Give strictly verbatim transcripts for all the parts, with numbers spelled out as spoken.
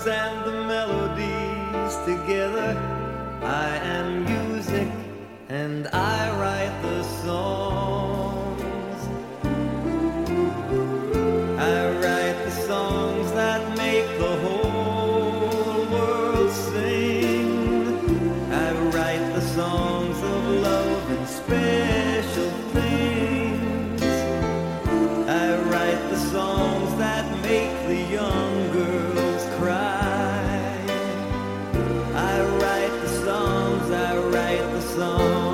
and the melodies together. I am music and I write the songs. I write the songs that make the whole world sing. I write the songs of love and special things. I write the songs that make the young girls cry. I write the songs, I write the songs.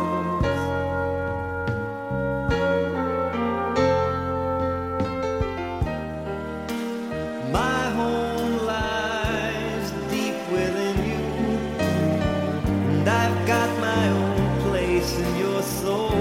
My home lies deep within you, and I've got my own place in your soul.